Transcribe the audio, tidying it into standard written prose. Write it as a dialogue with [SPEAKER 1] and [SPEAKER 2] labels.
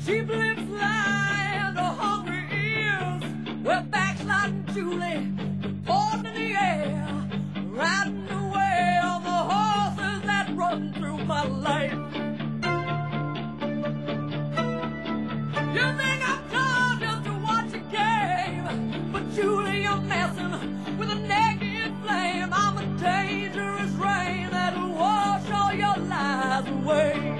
[SPEAKER 1] Cheap lips lie and hungry ears. We're backsliding Julie, born in the air, riding away on the horses that run through my life. You think I'm done just to watch a game, but Julie, you're messing with a naked flame. I'm a dangerous rain that'll wash all your lies away.